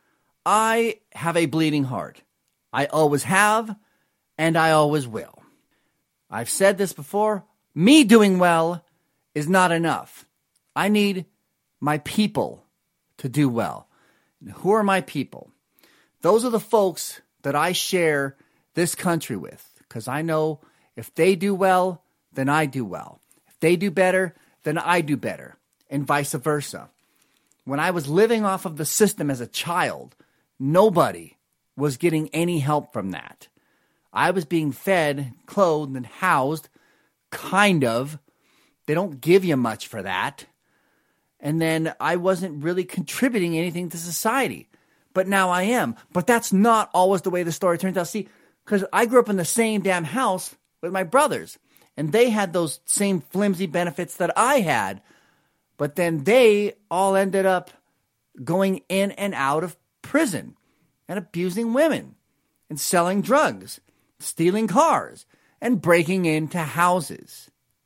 S3: I have a bleeding heart. I always have, and I always will. I've said this before. Me doing well is not enough. I need my people to do well. And who are my people? Those are the folks that I share this country with, because I know if they do well, then I do well. If they do better, then I do better, and vice versa. When I was living off of the system as a child, nobody was getting any help from that. I was being fed, clothed, and housed, kind of. They don't give you much for that. And then I wasn't really contributing anything to society. But now I am. But that's not always the way the story turns out. See, because I grew up in the same damn house with my brothers. And they had those same flimsy benefits that I had. But then they all ended up going in and out of prison and abusing women and selling drugs, stealing cars, and breaking into houses.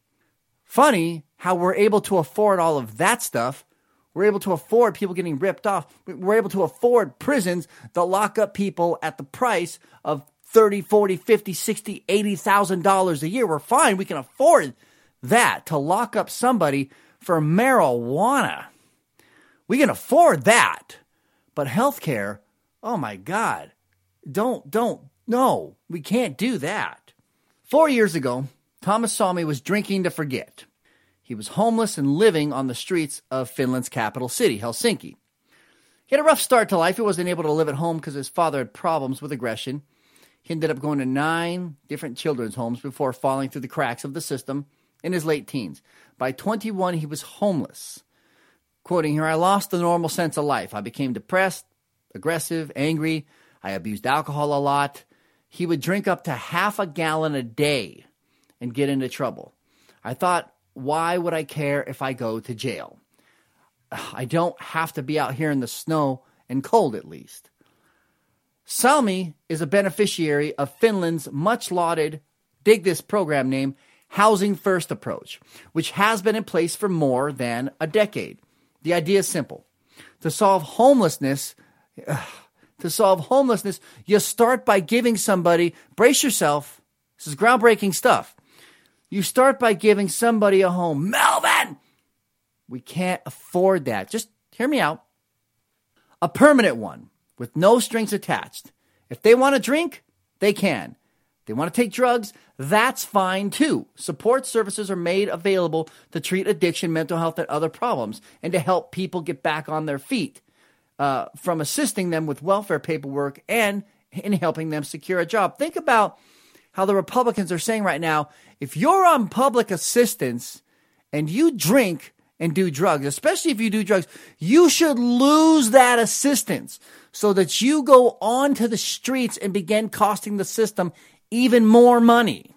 S3: Funny how we're able to afford all of that stuff. We're able to afford people getting ripped off. We're able to afford prisons that lock up people at the price of thirty, forty, fifty, sixty, eighty thousand dollars a year. We're fine. We can afford that to lock up somebody for marijuana. We can afford that. But healthcare, oh my God. Don't, don't, no, we can't do that. Four years ago, Thomas Salmi was drinking to forget. He was homeless and living on the streets of Finland's capital city, Helsinki. He had a rough start to life. He wasn't able to live at home because his father had problems with aggression. He ended up going to nine different children's homes before falling through the cracks of the system in his late teens. By twenty-one, he was homeless. Quoting here, I lost the normal sense of life. I became depressed, aggressive, angry. I abused alcohol a lot. He would drink up to half a gallon a day and get into trouble. I thought, why would I care if I go to jail? I don't have to be out here in the snow and cold, at least. Salmi is a beneficiary of Finland's much-lauded, dig this program name, Housing First approach, which has been in place for more than a decade. The idea is simple. To solve homelessness, uh, to solve homelessness, you start by giving somebody, brace yourself, this is groundbreaking stuff. You start by giving somebody a home. Melvin! We can't afford that. Just hear me out. A permanent one with no strings attached. If they want to drink, they can. They want to take drugs, that's fine too. Support services are made available to treat addiction, mental health, and other problems, and to help people get back on their feet, uh, from assisting them with welfare paperwork and in helping them secure a job. Think about how the Republicans are saying right now, if you're on public assistance and you drink and do drugs, especially if you do drugs, you should lose that assistance so that you go onto the streets and begin costing the system even more money.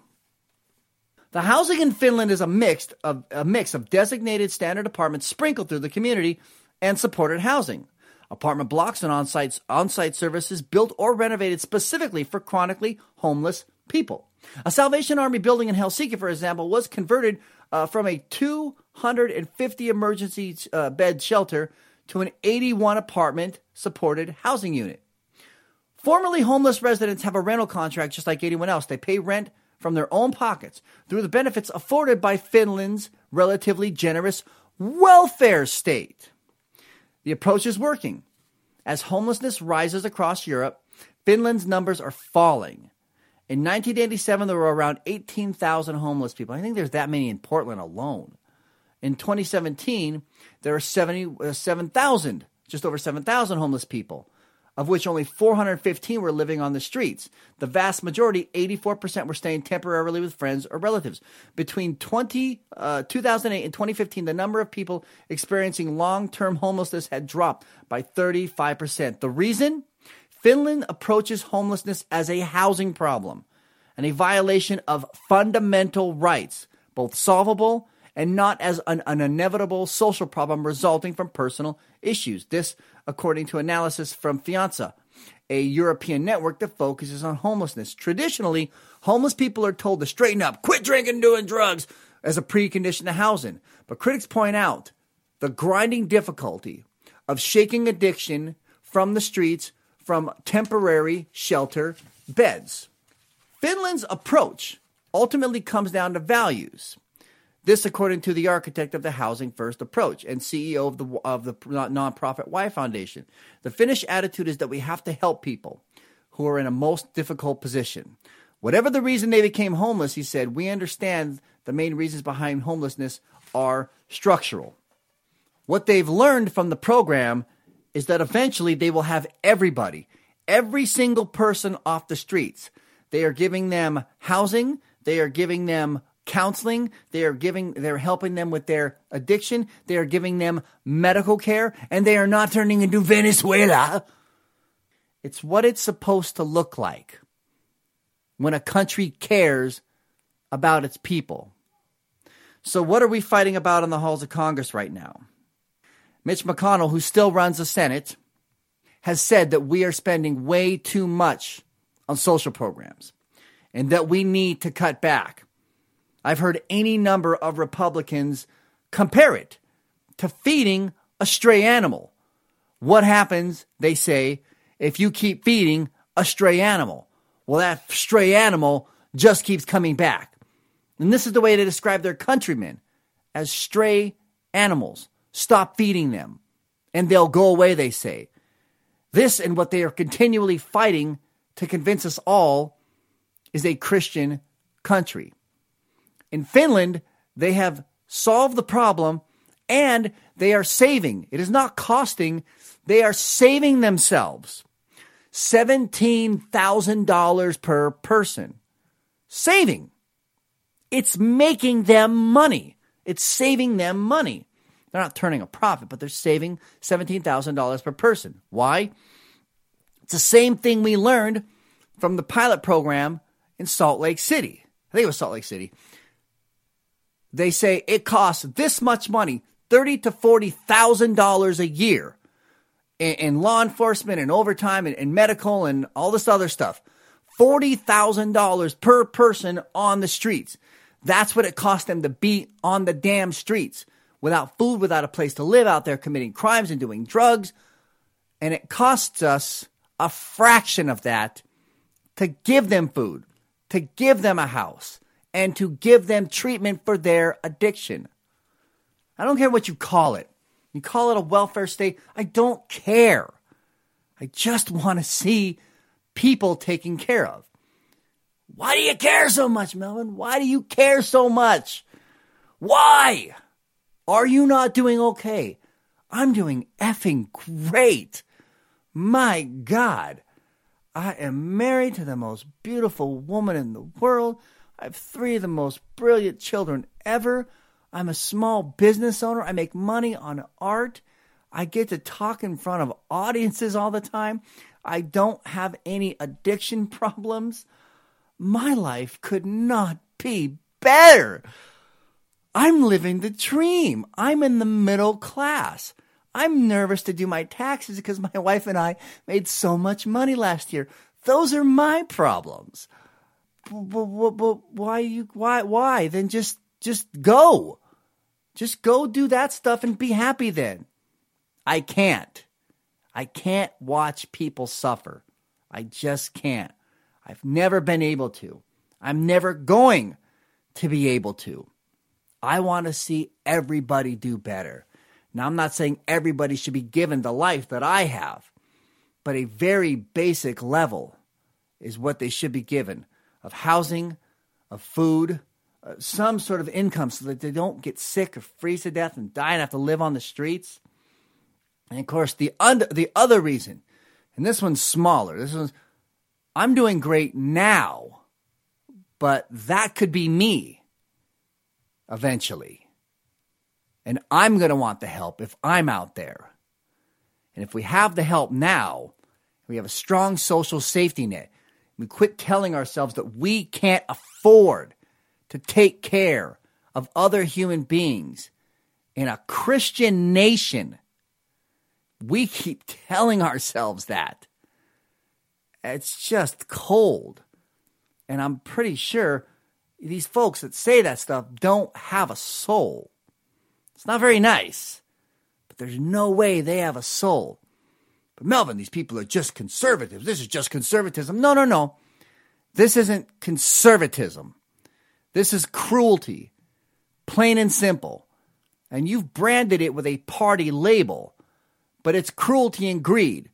S3: The housing in Finland is a mix of a mix of designated standard apartments sprinkled through the community and supported housing. Apartment blocks and on-site on-site services built or renovated specifically for chronically homeless people. A Salvation Army building in Helsinki, for example, was converted uh, from a two hundred fifty emergency uh, bed shelter to an eighty-one apartment supported housing unit. Formerly homeless residents have a rental contract just like anyone else. They pay rent from their own pockets through the benefits afforded by Finland's relatively generous welfare state. The approach is working. As homelessness rises across Europe, Finland's numbers are falling. In nineteen eighty-seven, there were around eighteen thousand homeless people. I think there's that many in Portland alone. In twenty seventeen, there are seventy-seven thousand, just over seven thousand homeless people, of which only four hundred fifteen were living on the streets. The vast majority, eighty-four percent, were staying temporarily with friends or relatives. Between twenty, uh, two thousand eight and twenty fifteen, the number of people experiencing long-term homelessness had dropped by thirty-five percent. The reason? Finland approaches homelessness as a housing problem and a violation of fundamental rights, both solvable and not as an, an inevitable social problem resulting from personal issues. This, according to analysis from Fianza, a European network that focuses on homelessness. Traditionally, homeless people are told to straighten up, quit drinking, doing drugs as a precondition to housing. But critics point out the grinding difficulty of shaking addiction from the streets from temporary shelter beds. Finland's approach ultimately comes down to values. This, according to the architect of the Housing First approach and C E O of the of the nonprofit Y Foundation. The Finnish attitude is that we have to help people who are in a most difficult position. Whatever the reason they became homeless, he said, we understand the main reasons behind homelessness are structural. What they've learned from the program is that eventually they will have everybody, every single person off the streets. They are giving them housing. They are giving them counseling. They are giving, they're helping them with their addiction. They are giving them medical care, and they are not turning into Venezuela. It's what it's supposed to look like when a country cares about its people. So what are we fighting about in the halls of Congress right now? Mitch McConnell, who still runs the Senate, has said that we are spending way too much on social programs and that we need to cut back. I've heard any number of Republicans compare it to feeding a stray animal. What happens, they say, if you keep feeding a stray animal? Well, that stray animal just keeps coming back. And this is the way they describe their countrymen, as stray animals. Stop feeding them, and they'll go away, they say. This and what they are continually fighting to convince us all is a Christian country. In Finland, they have solved the problem, and they are saving. It is not costing. They are saving themselves seventeen thousand dollars per person. Saving. It's making them money. It's saving them money. They're not turning a profit, but they're saving seventeen thousand dollars per person. Why? It's the same thing we learned from the pilot program in Salt Lake City. I think it was Salt Lake City. They say it costs this much money, thirty thousand to forty thousand dollars a year in, in law enforcement and overtime and, and medical and all this other stuff. forty thousand dollars per person on the streets. That's what it cost them to be on the damn streets. Without food, without a place to live, out there committing crimes and doing drugs. And it costs us a fraction of that to give them food, to give them a house, and to give them treatment for their addiction. I don't care what you call it. You call it a welfare state. I don't care. I just want to see people taken care of. Why do you care so much, Melvin? Why do you care so much? Why? Are you not doing okay? I'm doing effing great. My God. I am married to the most beautiful woman in the world. I have three of the most brilliant children ever. I'm a small business owner. I make money on art. I get to talk in front of audiences all the time. I don't have any addiction problems. My life could not be better. I'm living the dream. I'm in the middle class. I'm nervous to do my taxes because my wife and I made so much money last year. Those are my problems. But, but, but why you? Why? Why? Then just, just go. Just go do that stuff and be happy then. I can't. I can't watch people suffer. I just can't. I've never been able to. I'm never going to be able to. I want to see everybody do better. Now, I'm not saying everybody should be given the life that I have, but a very basic level is what they should be given of housing, of food, uh, some sort of income so that they don't get sick or freeze to death and die and have to live on the streets. And, of course, the, under, the other reason, and this one's smaller, this one's, I'm doing great now, but that could be me. Eventually. And I'm going to want the help if I'm out there. And if we have the help now, we have a strong social safety net, we quit telling ourselves that we can't afford to take care of other human beings in a Christian nation, We keep telling ourselves that. It's just cold. And I'm pretty sure these folks that say that stuff don't have a soul. It's not very nice, but there's no way they have a soul. But Melvin, these people are just conservatives. This is just conservatism. No, no, no. This isn't conservatism. This is cruelty, plain and simple. And you've branded it with a party label, but it's cruelty and greed.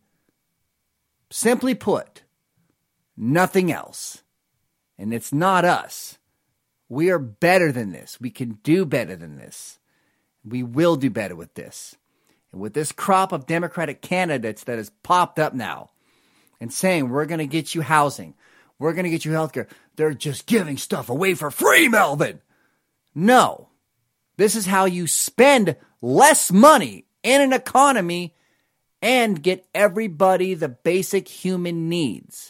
S3: Simply put, nothing else. And it's not us. We are better than this. We can do better than this. We will do better with this. And with this crop of Democratic candidates that has popped up now and saying, we're going to get you housing, we're going to get you health care, they're just giving stuff away for free, Melvin. No. This is how you spend less money in an economy and get everybody the basic human needs.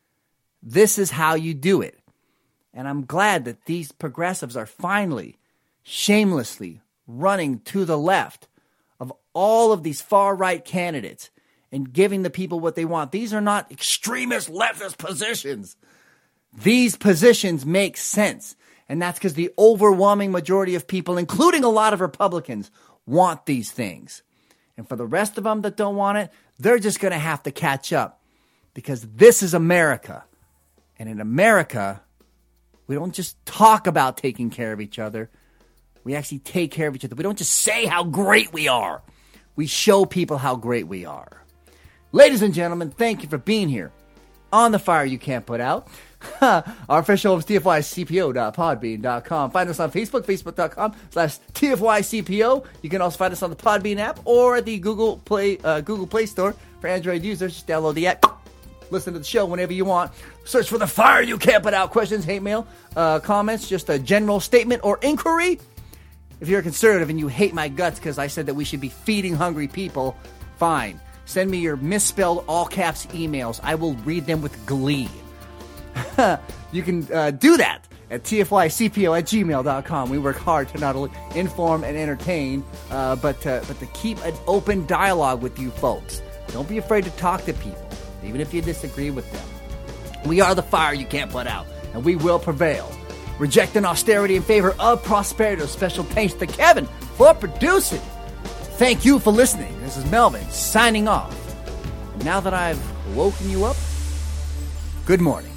S3: This is how you do it. And I'm glad that these progressives are finally, shamelessly running to the left of all of these far-right candidates and giving the people what they want. These are not extremist leftist positions. These positions make sense. And that's because the overwhelming majority of people, including a lot of Republicans, want these things. And for the rest of them that don't want it, they're just going to have to catch up. Because this is America. And in America, we don't just talk about taking care of each other. We actually take care of each other. We don't just say how great we are. We show people how great we are. Ladies and gentlemen, thank you for being here on The Fire You Can't Put Out. Our official home is T F Y C P O dot podbean dot com. Find us on Facebook, facebook.com slash TFYCPO. You can also find us on the Podbean app or at the Google Play uh, Google Play Store for Android users. Just download the app. Listen to the show whenever you want. Search for The Fire You Can't Put Out. Questions, hate mail, uh, comments, just a general statement or inquiry. If you're a conservative and you hate my guts because I said that we should be feeding hungry people, fine. Send me your misspelled all caps emails. I will read them with glee. You can uh, do that at T F Y C P O at gmail dot com. We work hard to not only inform and entertain, uh, but, uh, but to keep an open dialogue with you folks. Don't be afraid to talk to people, even if you disagree with them. We are the fire you can't put out, and we will prevail. Rejecting austerity in favor of prosperity. A special thanks to Kevin for producing. Thank you for listening. This is Melvin signing off. And now that I've woken you up, good morning.